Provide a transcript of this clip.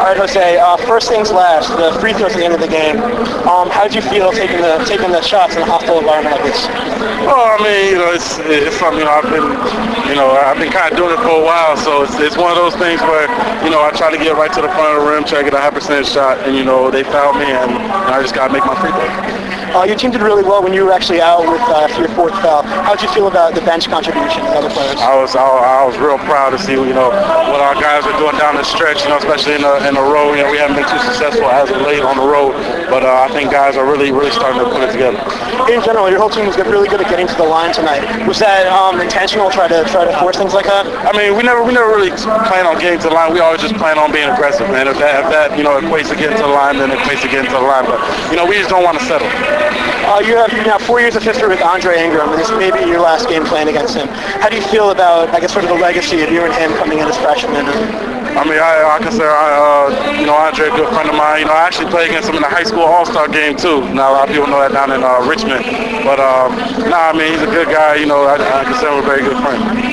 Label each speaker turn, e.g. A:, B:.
A: All right, Jose. First things last. The free throws at the end of the game. How did you feel taking the shots in a hostile environment like this?
B: Oh, I mean, it's something I've been kind of doing it for a while, so it's one of those things where I try to get right to the front of the rim, try to get a high percentage shot, and they fouled me, and I just gotta make my free throw.
A: Your team did really well when you were actually out with your fourth foul. How did you feel about the bench contribution of other players?
B: I was real proud to see what our guys are doing down the stretch, especially in the road. We haven't been too successful as of late on the road, but I think guys are really starting to put it together.
A: In general, your whole team was really good at getting to the line tonight. Was that intentional? Try to force things like that?
B: I mean, we never really plan on getting to the line. We always just plan on being aggressive, man. If that equates to getting to the line, then it equates to getting to the line. But we just don't want to settle.
A: You have now 4 years of history with Andre Ingram, and this may be your last game playing against him. How do you feel about, sort of the legacy of you and him coming in as freshmen?
B: I mean, I consider Andre a good friend of mine. I actually played against him in the high school All-Star game too. Now a lot of people know that down in Richmond, but I mean, he's a good guy. I consider him a very good friend.